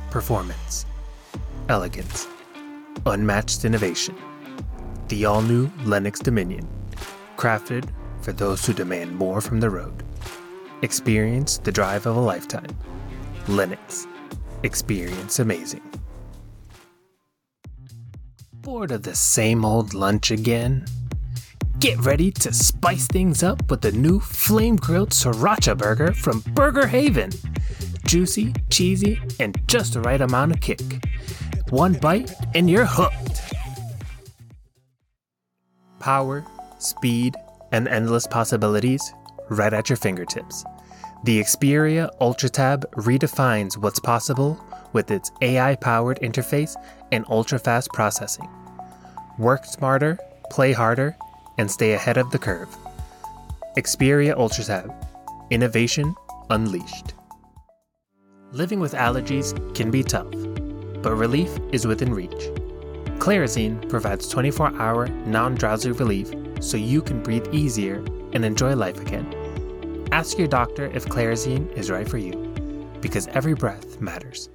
Performance, elegance, unmatched innovation. The all-new Lennox Dominion, crafted for those who demand more from the road. Experience the drive of a lifetime. Lennox. Experience amazing. Bored of the same old lunch again? Get ready to spice things up with the new flame-grilled sriracha burger from Burger Haven. Juicy, cheesy, and just the right amount of kick. One bite and you're hooked. Power, speed, and endless possibilities right at your fingertips. The Xperia UltraTab redefines what's possible with its AI-powered interface and ultra-fast processing. Work smarter, play harder, and stay ahead of the curve. Xperia UltraTab. Innovation unleashed. Living with allergies can be tough, but relief is within reach. Clarazine provides 24-hour non-drowsy relief so you can breathe easier and enjoy life again. Ask your doctor if Clarazine is right for you, because every breath matters.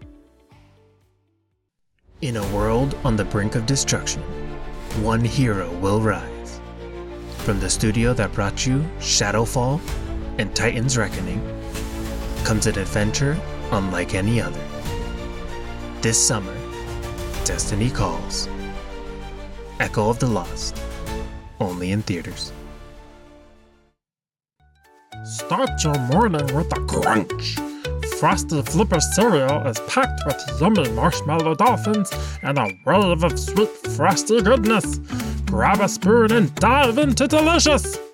In a world on the brink of destruction, one hero will rise. From the studio that brought you Shadowfall and Titan's Reckoning, comes an adventure unlike any other. This summer, Destiny Calls. Echo of the Lost, only in theaters. Start your morning with a crunch. Frosty Flipper cereal is packed with yummy marshmallow dolphins and a wave of sweet frosty goodness. Grab a spoon and dive into delicious.